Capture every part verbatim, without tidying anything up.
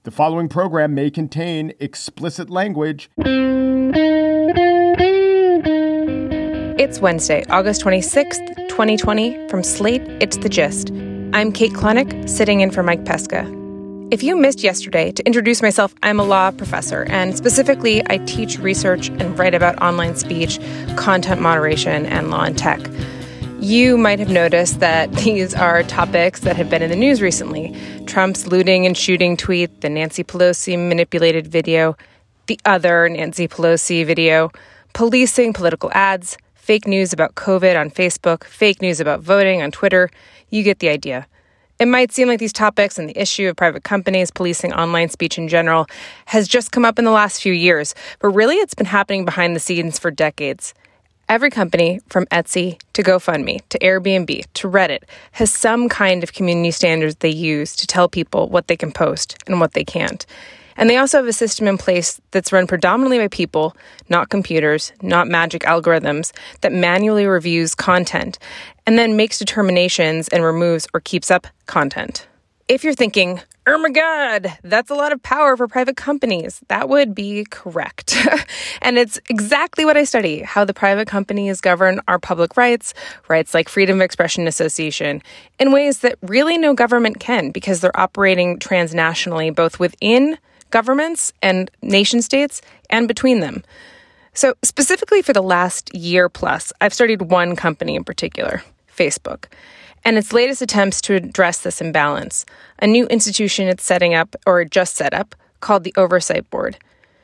The following program may contain explicit language. It's Wednesday, August twenty-sixth, twenty twenty. From Slate, it's The Gist. I'm Kate Klonick, sitting in for Mike Pesca. If you missed yesterday, to introduce myself, I'm a law professor, and specifically, I teach research and write about online speech, content moderation, and law and tech. You might have noticed that these are topics that have been in the news recently. Trump's looting and shooting tweet, the Nancy Pelosi manipulated video, the other Nancy Pelosi video, policing political ads, fake news about COVID on Facebook, fake news about voting on Twitter. You get the idea. It might seem like these topics and the issue of private companies policing online speech in general has just come up in the last few years, but really it's been happening behind the scenes for decades. Every company, from Etsy to GoFundMe to Airbnb to Reddit, has some kind of community standards they use to tell people what they can post and what they can't. And they also have a system in place that's run predominantly by people, not computers, not magic algorithms, that manually reviews content and then makes determinations and removes or keeps up content. If you're thinking, oh my God, that's a lot of power for private companies, that would be correct. And it's exactly what I study, how the private companies govern our public rights, rights like freedom of expression and association, in ways that really no government can because they're operating transnationally, both within governments and nation states and between them. So specifically for the last year plus, I've studied one company in particular, Facebook, and its latest attempts to address this imbalance, a new institution it's setting up, or just set up, called the Oversight Board.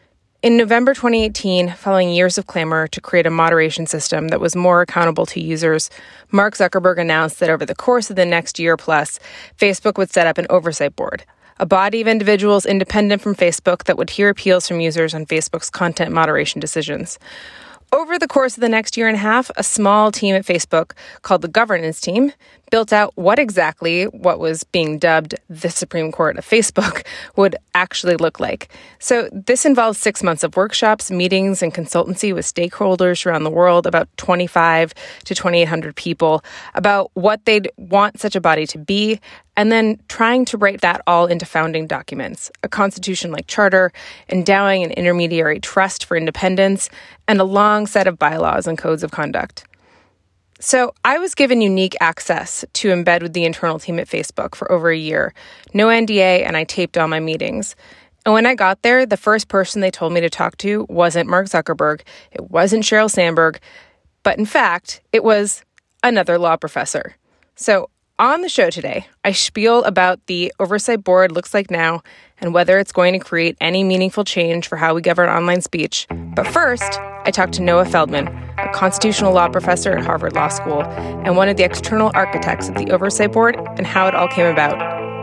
In November twenty eighteen, following years of clamor to create a moderation system that was more accountable to users, Mark Zuckerberg announced that over the course of the next year plus, Facebook would set up an oversight board, a body of individuals independent from Facebook that would hear appeals from users on Facebook's content moderation decisions. Over the course of the next year and a half, a small team at Facebook called the Governance Team built out what exactly what was being dubbed the Supreme Court of Facebook would actually look like. So this involves six months of workshops, meetings, and consultancy with stakeholders around the world, about twenty-five to twenty-eight hundred people, about what they'd want such a body to be, and then trying to write that all into founding documents, a constitution-like charter, endowing an intermediary trust for independence, and a long set of bylaws and codes of conduct. So I was given unique access to embed with the internal team at Facebook for over a year, no N D A, and I taped all my meetings. And when I got there, the first person they told me to talk to wasn't Mark Zuckerberg, it wasn't Sheryl Sandberg, but in fact, it was another law professor. So on the show today, I spiel about the Oversight Board looks like now and whether it's going to create any meaningful change for how we govern online speech. But first, I talked to Noah Feldman, a constitutional law professor at Harvard Law School and one of the external architects of the Oversight Board and how it all came about.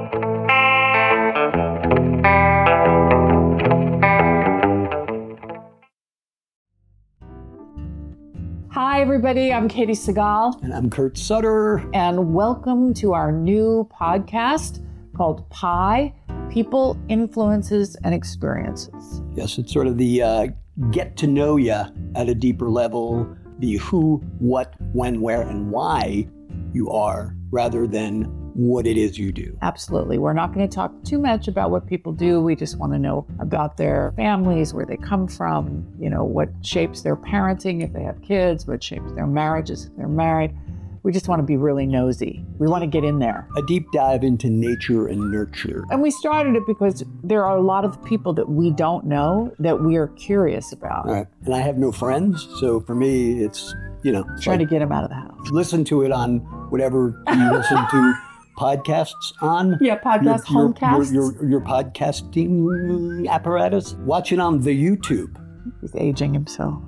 Hi, everybody. I'm Katie Segal. And I'm Kurt Sutter. And welcome to our new podcast called Pi, People, Influences, and Experiences. Yes, it's sort of the uh, get to know you at a deeper level, the who, what, when, where, and why you are, rather than what it is you do. Absolutely. We're not going to talk too much about what people do. We just want to know about their families, where they come from, you know, what shapes their parenting if they have kids, what shapes their marriages if they're married. We just want to be really nosy. We want to get in there. A deep dive into nature and nurture. And we started it because there are a lot of people that we don't know that we are curious about. Right. And I have no friends, so for me, it's, you know. Trying like, to get them out of the house. Listen to it on whatever you listen to podcasts on. Yeah, podcast, your, homecasts. Your, your, your podcasting apparatus. Watch it on the YouTube. He's aging himself.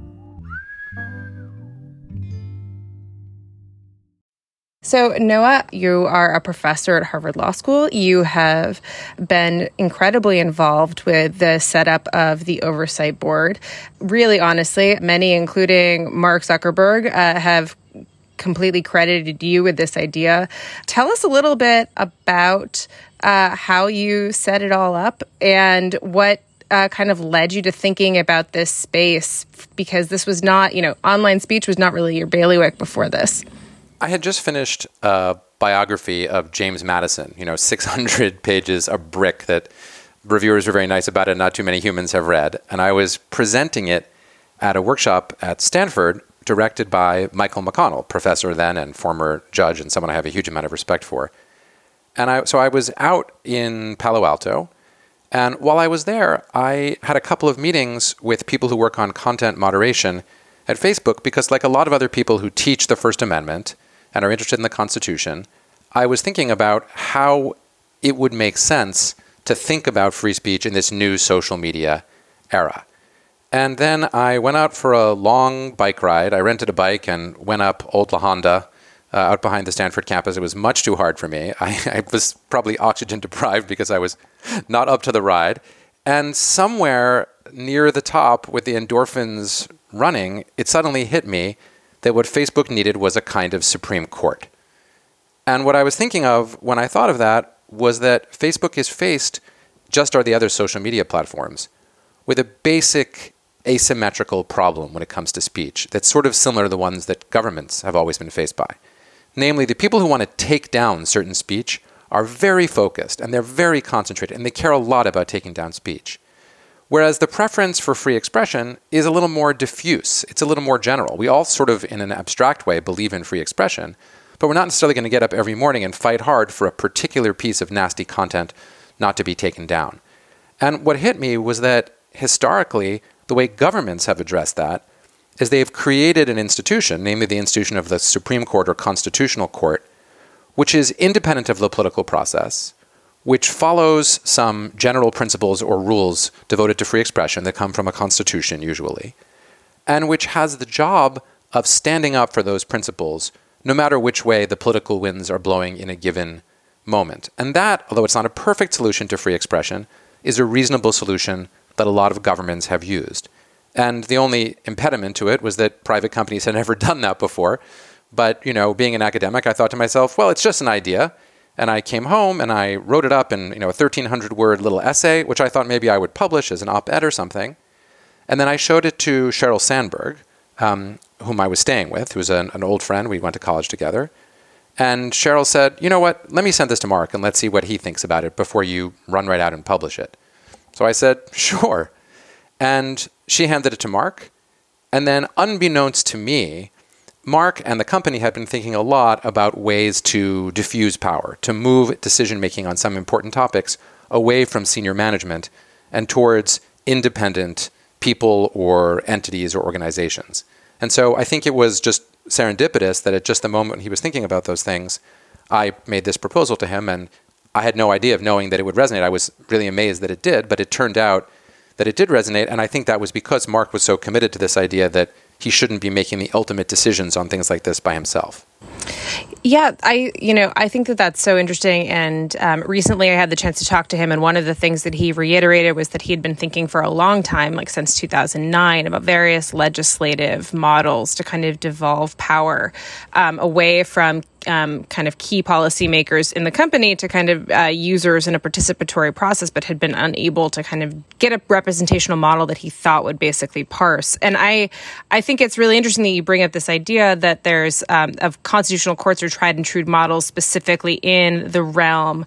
So, Noah, you are a professor at Harvard Law School. You have been incredibly involved with the setup of the Oversight Board. Really, honestly, many, including Mark Zuckerberg, uh, have completely credited you with this idea. Tell us a little bit about uh, how you set it all up and what uh, kind of led you to thinking about this space, because this was not, you know, online speech was not really your bailiwick before this. I had just finished a biography of James Madison, you know, six hundred pages of brick that reviewers were very nice about it, not too many humans have read. And I was presenting it at a workshop at Stanford directed by Michael McConnell, professor then and former judge and someone I have a huge amount of respect for. And I, so I was out in Palo Alto, and while I was there, I had a couple of meetings with people who work on content moderation at Facebook, because like a lot of other people who teach the First Amendment and are interested in the Constitution, I was thinking about how it would make sense to think about free speech in this new social media era. And then I went out for a long bike ride. I rented a bike and went up Old La Honda, uh, out behind the Stanford campus. It was much too hard for me. I, I was probably oxygen deprived because I was not up to the ride. And somewhere near the top with the endorphins running, it suddenly hit me that what Facebook needed was a kind of Supreme Court. And what I was thinking of when I thought of that was that Facebook is faced, just are the other social media platforms, with a basic asymmetrical problem when it comes to speech that's sort of similar to the ones that governments have always been faced by. Namely, the people who want to take down certain speech are very focused and they're very concentrated and they care a lot about taking down speech. Whereas the preference for free expression is a little more diffuse. It's a little more general. We all sort of, in an abstract way, believe in free expression, but we're not necessarily going to get up every morning and fight hard for a particular piece of nasty content not to be taken down. And what hit me was that historically, the way governments have addressed that is they've created an institution, namely the institution of the Supreme Court or Constitutional Court, which is independent of the political process, which follows some general principles or rules devoted to free expression that come from a constitution usually, and which has the job of standing up for those principles no matter which way the political winds are blowing in a given moment. And that, although it's not a perfect solution to free expression, is a reasonable solution that a lot of governments have used. And the only impediment to it was that private companies had never done that before. But, you know, being an academic, I thought to myself, well, it's just an idea. And I came home and I wrote it up in, you know, a thirteen hundred word little essay, which I thought maybe I would publish as an op-ed or something. And then I showed it to Sheryl Sandberg, um, whom I was staying with, who was an, an old friend. We went to college together. And Sheryl said, you know what, let me send this to Mark and let's see what he thinks about it before you run right out and publish it. So I said, sure. And she handed it to Mark. And then unbeknownst to me, Mark and the company had been thinking a lot about ways to diffuse power, to move decision-making on some important topics away from senior management and towards independent people or entities or organizations. And so I think it was just serendipitous that at just the moment when he was thinking about those things, I made this proposal to him, and I had no idea of knowing that it would resonate. I was really amazed that it did, but it turned out that it did resonate, and I think that was because Mark was so committed to this idea that he shouldn't be making the ultimate decisions on things like this by himself. Yeah, I, you know, I think that that's so interesting. And um, recently I had the chance to talk to him. And one of the things that he reiterated was that he had been thinking for a long time, like since two thousand nine, about various legislative models to kind of devolve power um, away from um, kind of key policymakers in the company to kind of uh, users in a participatory process, but had been unable to kind of get a representational model that he thought would basically parse. And I, I think it's really interesting that you bring up this idea that there's um, of constitutional courts or tried and true models specifically in the realm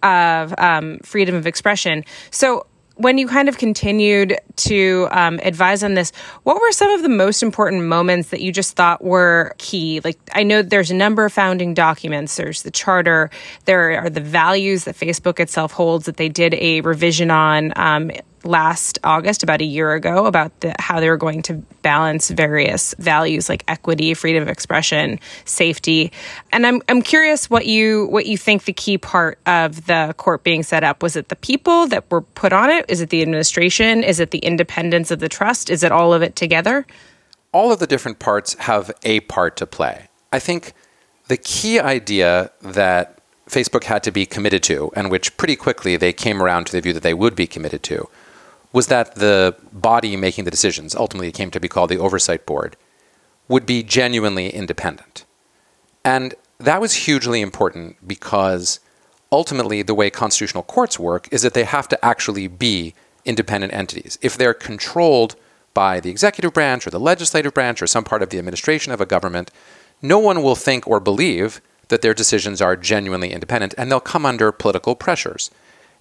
of um, freedom of expression. So when you kind of continued to um, advise on this, what were some of the most important moments that you just thought were key? Like, I know there's a number of founding documents. There's the charter. There are the values that Facebook itself holds that they did a revision on um, last August, about a year ago, about the, how they were going to balance various values like equity, freedom of expression, safety. And I'm I'm curious what you what you think the key part of the court being set up. Was it the people that were put on it? Is it the administration? Is it the independence of the trust? Is it all of it together? All of the different parts have a part to play. I think the key idea that Facebook had to be committed to, and which pretty quickly they came around to the view that they would be committed to, was that the body making the decisions, ultimately it came to be called the Oversight Board, would be genuinely independent. And that was hugely important because ultimately the way constitutional courts work is that they have to actually be independent entities. If they're controlled by the executive branch or the legislative branch or some part of the administration of a government, no one will think or believe that their decisions are genuinely independent, and they'll come under political pressures.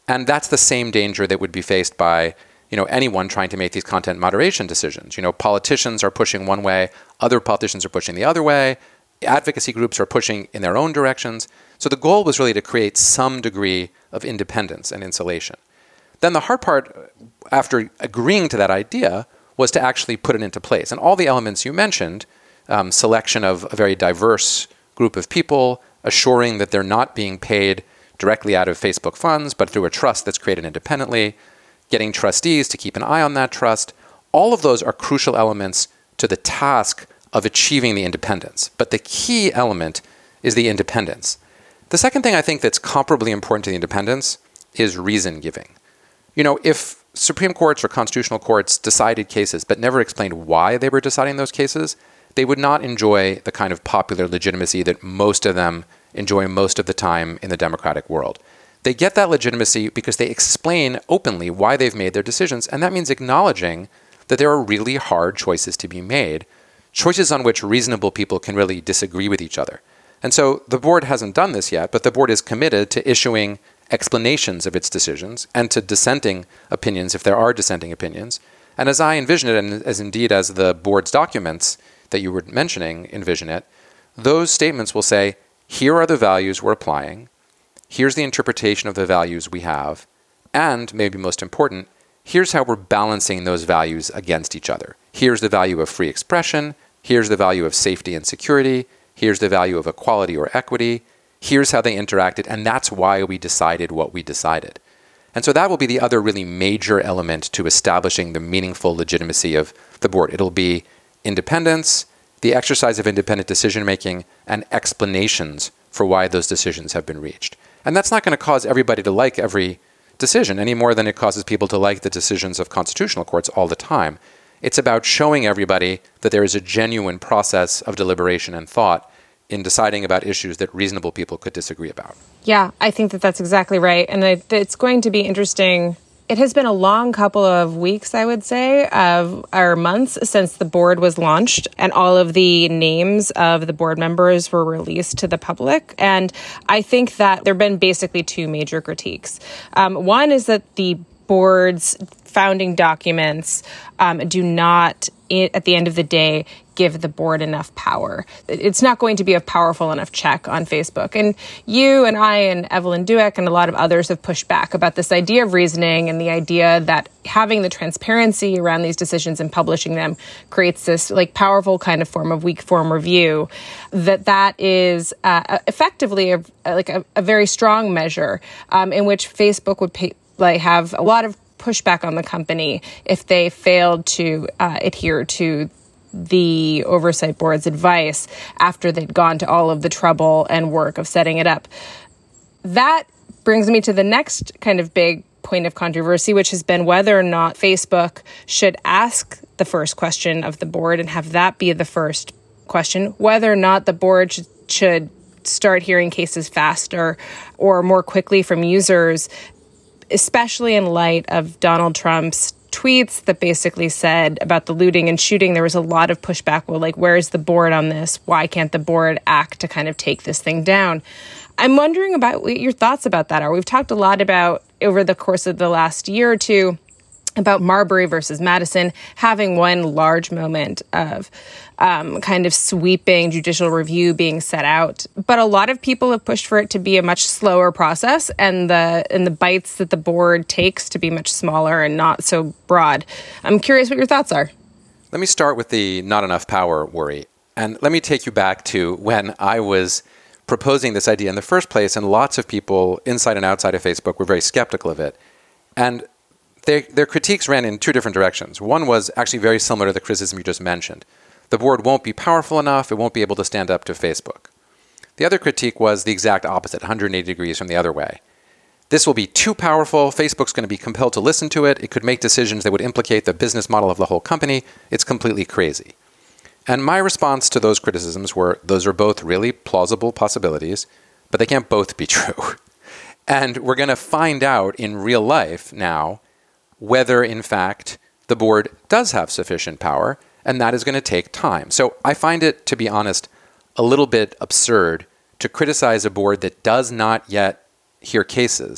And that's the same danger that would be faced by, you know, anyone trying to make these content moderation decisions. You know, politicians are pushing one way, other politicians are pushing the other way, advocacy groups are pushing in their own directions. So the goal was really to create some degree of independence and insulation. Then the hard part, after agreeing to that idea, was to actually put it into place. And all the elements you mentioned, um, selection of a very diverse group of people, assuring that they're not being paid directly out of Facebook funds, but through a trust that's created independently, getting trustees to keep an eye on that trust, all of those are crucial elements to the task of achieving the independence. But the key element is the independence. The second thing I think that's comparably important to the independence is reason giving. You know, if Supreme Courts or constitutional courts decided cases but never explained why they were deciding those cases, they would not enjoy the kind of popular legitimacy that most of them enjoy most of the time in the democratic world. They get that legitimacy because they explain openly why they've made their decisions, and that means acknowledging that there are really hard choices to be made, choices on which reasonable people can really disagree with each other. And so the board hasn't done this yet, but the board is committed to issuing explanations of its decisions and to dissenting opinions if there are dissenting opinions. And as I envision it, and as indeed as the board's documents that you were mentioning envision it, those statements will say, here are the values we're applying, here's the interpretation of the values we have, and maybe most important, here's how we're balancing those values against each other. Here's the value of free expression, here's the value of safety and security, here's the value of equality or equity, here's how they interacted, and that's why we decided what we decided. And so that will be the other really major element to establishing the meaningful legitimacy of the board. It'll be independence, the exercise of independent decision-making, and explanations for why those decisions have been reached. And that's not going to cause everybody to like every decision any more than it causes people to like the decisions of constitutional courts all the time. It's about showing everybody that there is a genuine process of deliberation and thought in deciding about issues that reasonable people could disagree about. Yeah, I think that that's exactly right. And I, it's going to be interesting. It has been a long couple of weeks, I would say, of or months since the board was launched and all of the names of the board members were released to the public. And I think that there have been basically two major critiques. Um, one is that the board's founding documents um, do not, at the end of the day, give the board enough power. It's not going to be a powerful enough check on Facebook. And you and I and Evelyn Douek and a lot of others have pushed back about this idea of reasoning and the idea that having the transparency around these decisions and publishing them creates this like powerful kind of form of weak form review, that that is uh, effectively a, like a, a very strong measure um, in which Facebook would pay, like have a lot of pushback on the company if they failed to uh, adhere to the oversight board's advice after they'd gone to all of the trouble and work of setting it up. That brings me to the next kind of big point of controversy, which has been whether or not Facebook should ask the first question of the board and have that be the first question, whether or not the board should, should start hearing cases faster or more quickly from users, especially in light of Donald Trump's tweets that basically said about the looting and shooting, there was a lot of pushback. Well, like, where is the board on this? Why can't the board act to kind of take this thing down? I'm wondering about what your thoughts about that are. We've talked a lot about, over the course of the last year or two, about Marbury versus Madison having one large moment of um, kind of sweeping judicial review being set out. But a lot of people have pushed for it to be a much slower process and the and the bites that the board takes to be much smaller and not so broad. I'm curious what your thoughts are. Let me start with the not enough power worry. And let me take you back to when I was proposing this idea in the first place, and lots of people inside and outside of Facebook were very skeptical of it. And Their, their critiques ran in two different directions. One was actually very similar to the criticism you just mentioned. The board won't be powerful enough, it won't be able to stand up to Facebook. The other critique was the exact opposite, one hundred eighty degrees from the other way. This will be too powerful, Facebook's going to be compelled to listen to it, it could make decisions that would implicate the business model of the whole company, it's completely crazy. And my response to those criticisms were, those are both really plausible possibilities, but they can't both be true. And we're going to find out in real life now whether, in fact, the board does have sufficient power, and that is going to take time. So I find it, to be honest, a little bit absurd to criticize a board that does not yet hear cases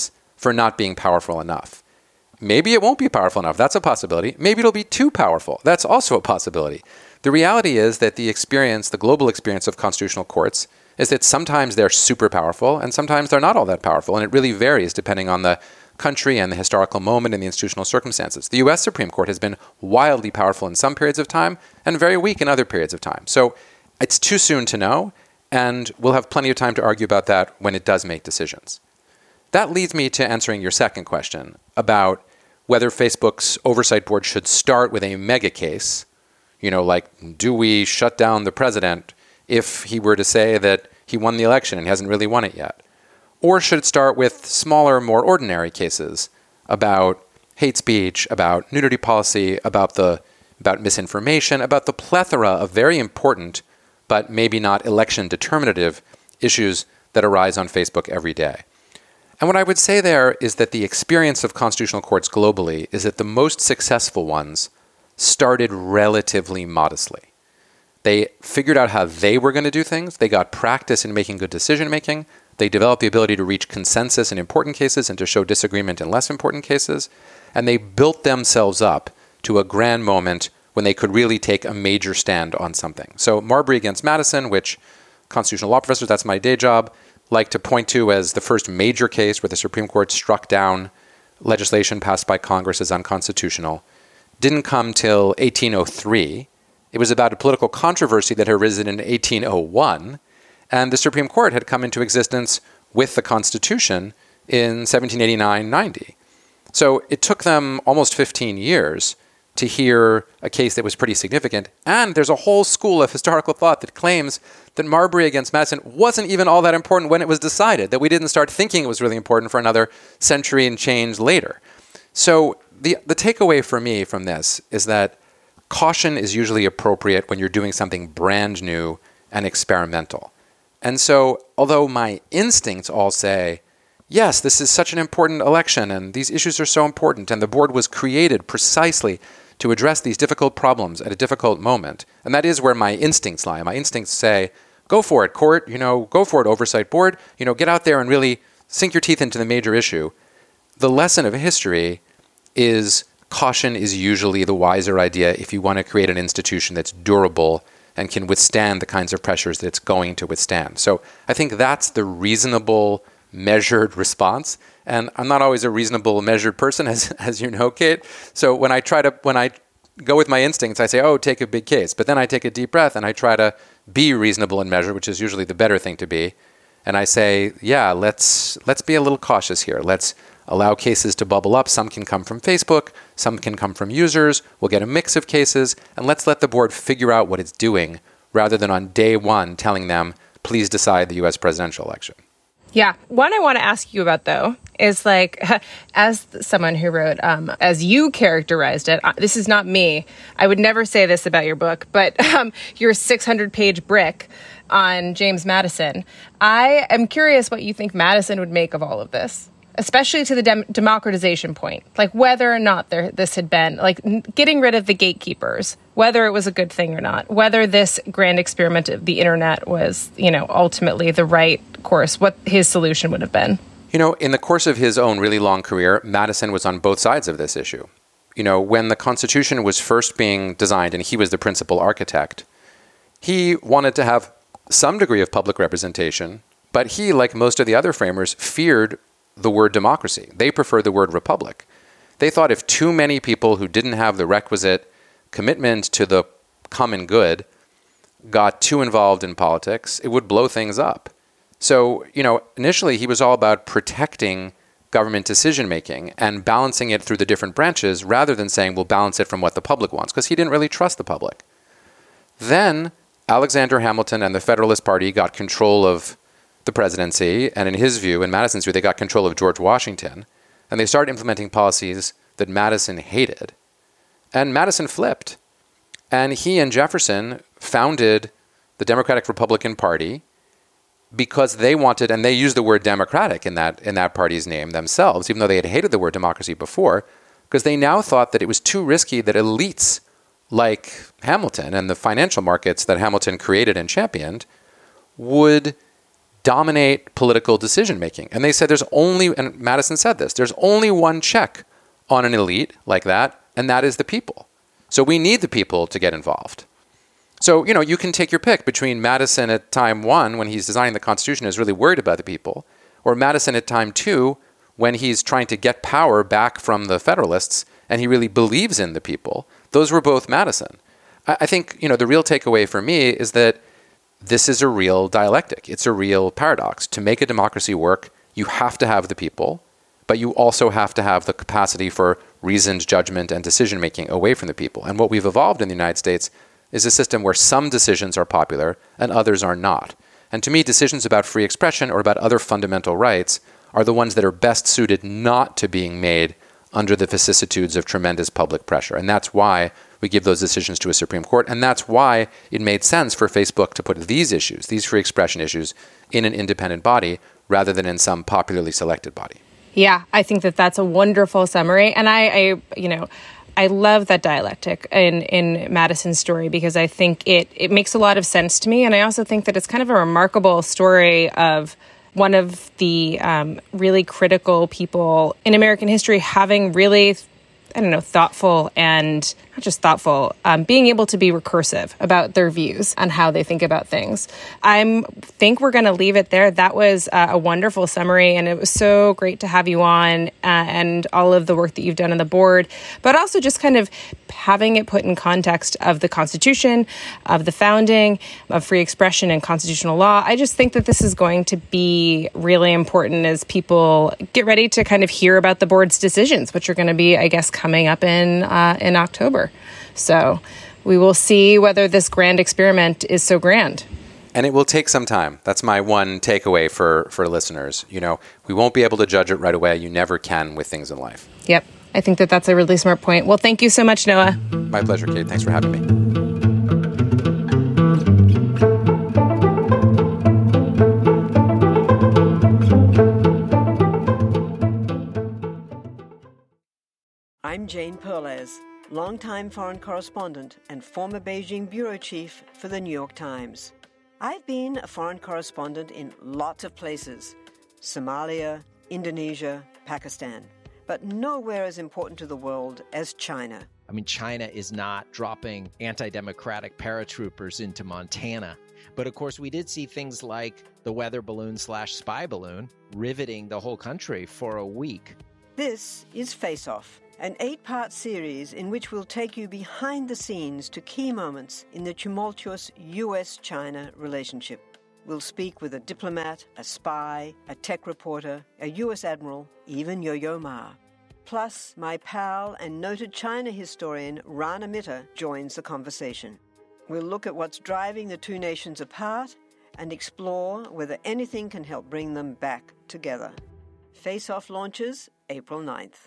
for not being powerful enough. Maybe it won't be powerful enough. That's a possibility. Maybe it'll be too powerful. That's also a possibility. The reality is that the experience, the global experience of constitutional courts, is that sometimes they're super powerful and sometimes they're not all that powerful. And it really varies depending on the country and the historical moment and the institutional circumstances. The U S Supreme Court has been wildly powerful in some periods of time and very weak in other periods of time. So it's too soon to know, and we'll have plenty of time to argue about that when it does make decisions. That leads me to answering your second question about whether Facebook's oversight board should start with a mega case, you know, like, do we shut down the president if he were to say that he won the election and he hasn't really won it yet? Or should it start with smaller, more ordinary cases about hate speech, about nudity policy, about the about misinformation, about the plethora of very important but maybe not election determinative issues that arise on Facebook every day? And what I would say there is that the experience of constitutional courts globally is that the most successful ones started relatively modestly. They figured out how they were going to do things. They got practice in making good decision making. They developed the ability to reach consensus in important cases and to show disagreement in less important cases. And they built themselves up to a grand moment when they could really take a major stand on something. So Marbury against Madison, which constitutional law professors, that's my day job, like to point to as the first major case where the Supreme Court struck down legislation passed by Congress as unconstitutional, didn't come till eighteen oh three. It was about a political controversy that had arisen in eighteen oh one, and the Supreme Court had come into existence with the Constitution in seventeen eighty-nine ninety. So it took them almost fifteen years to hear a case that was pretty significant. And there's a whole school of historical thought that claims that Marbury against Madison wasn't even all that important when it was decided, that we didn't start thinking it was really important for another century and change later. So the the takeaway for me from this is that caution is usually appropriate when you're doing something brand new and experimental. And so, although my instincts all say, yes, this is such an important election and these issues are so important and the board was created precisely to address these difficult problems at a difficult moment. And that is where my instincts lie. My instincts say, go for it, court, you know, go for it, oversight board, you know, get out there and really sink your teeth into the major issue. The lesson of history is caution is usually the wiser idea if you want to create an institution that's durable and can withstand the kinds of pressures that it's going to withstand. So I think that's the reasonable, measured response. And I'm not always a reasonable, measured person, as as you know, Kate. So when I try to, when I go with my instincts, I say, oh, take a big case. But then I take a deep breath and I try to be reasonable and measured, which is usually the better thing to be. And I say, yeah, let's let's be a little cautious here. Let's allow cases to bubble up. Some can come from Facebook. Some can come from users. We'll get a mix of cases. And let's let the board figure out what it's doing rather than on day one telling them, please decide the U S presidential election. Yeah. One I want to ask you about, though, is like, as someone who wrote, um, as you characterized it, this is not me. I would never say this about your book, but um, your six hundred page brick on James Madison. I am curious what you think Madison would make of all of this, especially to the dem- democratization point, like whether or not there this had been, like n- getting rid of the gatekeepers, whether it was a good thing or not, whether this grand experiment of the internet was, you know, ultimately the right course, what his solution would have been. You know, in the course of his own really long career, Madison was on both sides of this issue. You know, when the Constitution was first being designed and he was the principal architect, he wanted to have some degree of public representation, but he, like most of the other framers, feared the word democracy. They preferred the word republic. They thought if too many people who didn't have the requisite commitment to the common good got too involved in politics, it would blow things up. So, you know, initially he was all about protecting government decision-making and balancing it through the different branches rather than saying we'll balance it from what the public wants, because he didn't really trust the public. Then Alexander Hamilton and the Federalist Party got control of the presidency, and in his view, in Madison's view, they got control of George Washington, and they started implementing policies that Madison hated. And Madison flipped. And he and Jefferson founded the Democratic Republican Party because they wanted, and they used the word democratic in that in that party's name themselves, even though they had hated the word democracy before, because they now thought that it was too risky that elites like Hamilton and the financial markets that Hamilton created and championed would dominate political decision-making. And they said there's only, and Madison said this, there's only one check on an elite like that, and that is the people. So we need the people to get involved. So, you know, you can take your pick between Madison at time one, when he's designing the Constitution, is really worried about the people, or Madison at time two, when he's trying to get power back from the Federalists, and he really believes in the people. Those were both Madison. I, I think, you know, the real takeaway for me is that this is a real dialectic. It's a real paradox. To make a democracy work, you have to have the people, but you also have to have the capacity for reasoned judgment and decision-making away from the people. And what we've evolved in the United States is a system where some decisions are popular and others are not. And to me, decisions about free expression or about other fundamental rights are the ones that are best suited not to being made under the vicissitudes of tremendous public pressure. And that's why we give those decisions to a Supreme Court. And that's why it made sense for Facebook to put these issues, these free expression issues, in an independent body rather than in some popularly selected body. Yeah, I think that that's a wonderful summary. And I, I you know, I love that dialectic in, in Madison's story because I think it, it makes a lot of sense to me. And I also think that it's kind of a remarkable story of one of the um, really critical people in American history having really, I don't know, thoughtful and not just thoughtful, um, being able to be recursive about their views on how they think about things. I think we're going to leave it there. That was uh, a wonderful summary, and it was so great to have you on uh, and all of the work that you've done on the board, but also just kind of having it put in context of the Constitution, of the founding, of free expression and constitutional law. I just think that this is going to be really important as people get ready to kind of hear about the board's decisions, which are going to be, I guess, coming up in uh, in October. So we will see whether this grand experiment is so grand. And it will take some time. That's my one takeaway for, for listeners. You know, we won't be able to judge it right away. You never can with things in life. Yep. I think that that's a really smart point. Well, thank you so much, Noah. My pleasure, Kate. Thanks for having me. I'm Jane Perlez, longtime foreign correspondent and former Beijing bureau chief for the New York Times. I've been a foreign correspondent in lots of places: Somalia, Indonesia, Pakistan, but nowhere as important to the world as China. I mean, China is not dropping anti-democratic paratroopers into Montana. But of course, we did see things like the weather balloon slash spy balloon riveting the whole country for a week. This is Face Off, an eight-part series in which we'll take you behind the scenes to key moments in the tumultuous U S China relationship. We'll speak with a diplomat, a spy, a tech reporter, a U S admiral, even Yo-Yo Ma. Plus, my pal and noted China historian Rana Mitter joins the conversation. We'll look at what's driving the two nations apart and explore whether anything can help bring them back together. Face Off launches April ninth.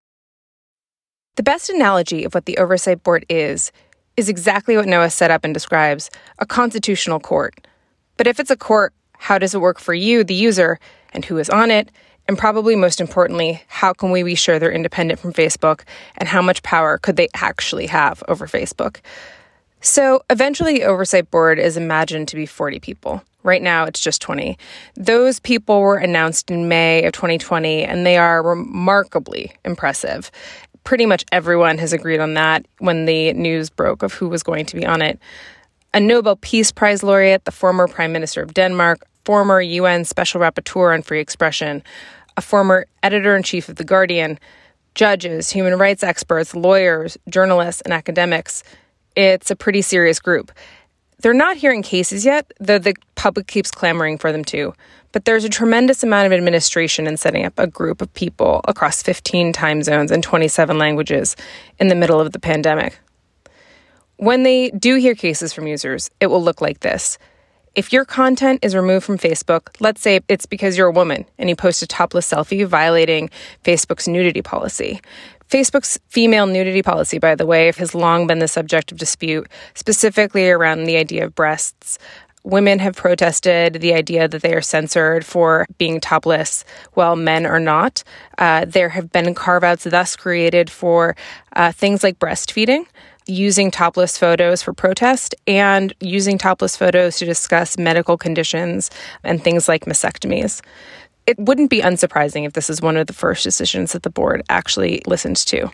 The best analogy of what the Oversight Board is, is exactly what Noah set up and describes, a constitutional court. But if it's a court, how does it work for you, the user, and who is on it? And probably most importantly, how can we be sure they're independent from Facebook, and how much power could they actually have over Facebook? So eventually, the Oversight Board is imagined to be forty people. Right now, it's just twenty. Those people were announced in May of twenty twenty, and they are remarkably impressive. Pretty much everyone has agreed on that when the news broke of who was going to be on it. A Nobel Peace Prize laureate, the former Prime Minister of Denmark, former U N Special Rapporteur on Free Expression, a former editor-in-chief of The Guardian, judges, human rights experts, lawyers, journalists, and academics. It's a pretty serious group. They're not hearing cases yet, though the public keeps clamoring for them to. But there's a tremendous amount of administration in setting up a group of people across fifteen time zones and twenty-seven languages in the middle of the pandemic. When they do hear cases from users, it will look like this. If your content is removed from Facebook, let's say it's because you're a woman and you post a topless selfie violating Facebook's nudity policy. Facebook's female nudity policy, by the way, has long been the subject of dispute, specifically around the idea of breasts. Women have protested the idea that they are censored for being topless, while men are not. Uh, there have been carve-outs thus created for uh, things like breastfeeding. using topless photos for protest and using topless photos to discuss medical conditions and things like mastectomies. It wouldn't be unsurprising if this is one of the first decisions that the board actually listens to.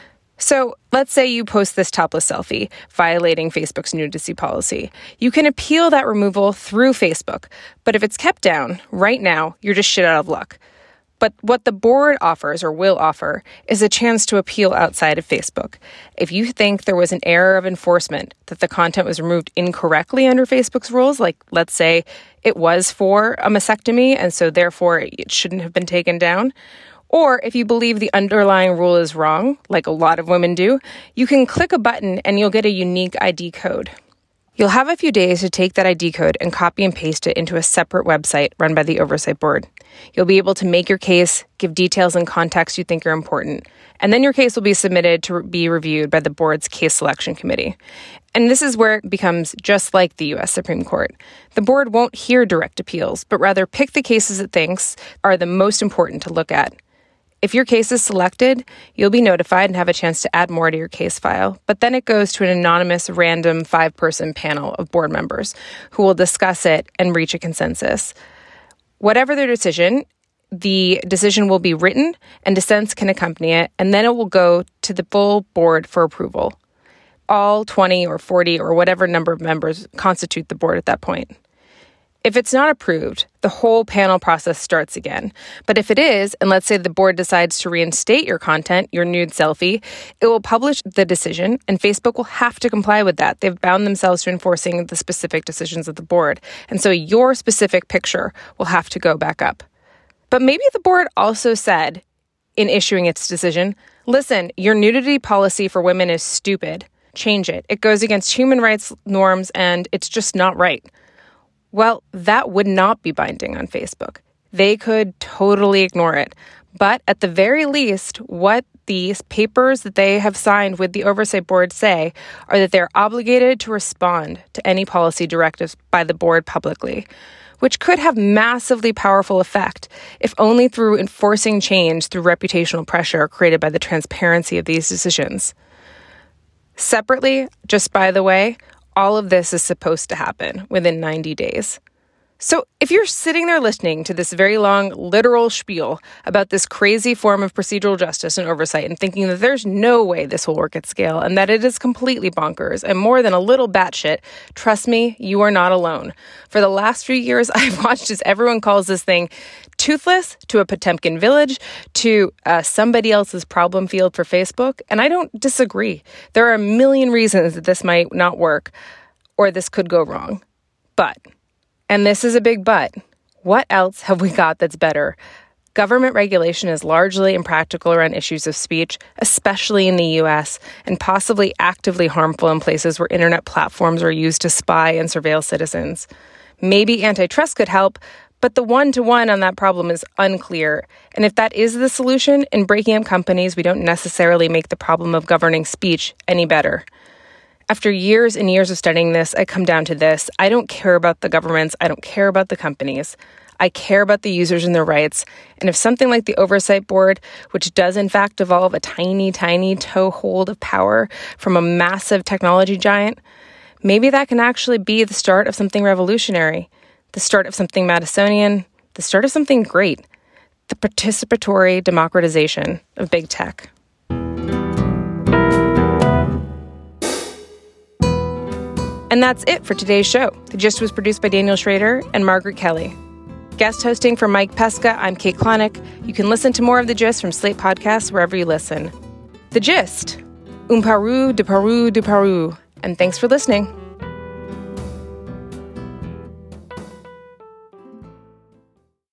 So let's say you post this topless selfie, violating Facebook's nudity policy. You can appeal that removal through Facebook, but if it's kept down right now, you're just shit out of luck. But what the board offers or will offer is a chance to appeal outside of Facebook. If you think there was an error of enforcement, that the content was removed incorrectly under Facebook's rules, like let's say it was for a mastectomy and so therefore it shouldn't have been taken down, or if you believe the underlying rule is wrong, like a lot of women do, you can click a button and you'll get a unique I D code. You'll have a few days to take that I D code and copy and paste it into a separate website run by the Oversight Board. You'll be able to make your case, give details and context you think are important, and then your case will be submitted to be reviewed by the board's case selection committee. And this is where it becomes just like the U S Supreme Court. The board won't hear direct appeals, but rather pick the cases it thinks are the most important to look at. If your case is selected, you'll be notified and have a chance to add more to your case file, but then it goes to an anonymous, random five-person panel of board members who will discuss it and reach a consensus. Whatever their decision, the decision will be written and dissents can accompany it, and then it will go to the full board for approval. All twenty or forty or whatever number of members constitute the board at that point. If it's not approved, the whole panel process starts again. But if it is, and let's say the board decides to reinstate your content, your nude selfie, it will publish the decision, and Facebook will have to comply with that. They've bound themselves to enforcing the specific decisions of the board. And so your specific picture will have to go back up. But maybe the board also said, in issuing its decision, listen, your nudity policy for women is stupid. Change it. It goes against human rights norms, and it's just not right. Well, that would not be binding on Facebook. They could totally ignore it. But at the very least, what these papers that they have signed with the Oversight Board say are that they're obligated to respond to any policy directives by the board publicly, which could have massively powerful effect, if only through enforcing change through reputational pressure created by the transparency of these decisions. Separately, just by the way, all of this is supposed to happen within ninety days. So if you're sitting there listening to this very long, literal spiel about this crazy form of procedural justice and oversight and thinking that there's no way this will work at scale and that it is completely bonkers and more than a little batshit, trust me, you are not alone. For the last few years, I've watched as everyone calls this thing Toothless to a Potemkin village to uh, somebody else's problem field for Facebook, and I don't disagree. There are a million reasons that this might not work or this could go wrong. But... and this is a big but. What else have we got that's better? Government regulation is largely impractical around issues of speech, especially in the U S, and possibly actively harmful in places where internet platforms are used to spy and surveil citizens. Maybe antitrust could help, but the one-to-one on that problem is unclear. And if that is the solution, in breaking up companies, we don't necessarily make the problem of governing speech any better. After years and years of studying this, I come down to this. I don't care about the governments. I don't care about the companies. I care about the users and their rights. And if something like the Oversight Board, which does in fact devolve a tiny, tiny toehold of power from a massive technology giant, maybe that can actually be the start of something revolutionary, the start of something Madisonian, the start of something great, the participatory democratization of big tech. And that's it for today's show. The Gist was produced by Daniel Schrader and Margaret Kelly. Guest hosting for Mike Pesca, I'm Kate Klonick. You can listen to more of The Gist from Slate Podcasts wherever you listen. The Gist. Un paru de paru de paru. And thanks for listening.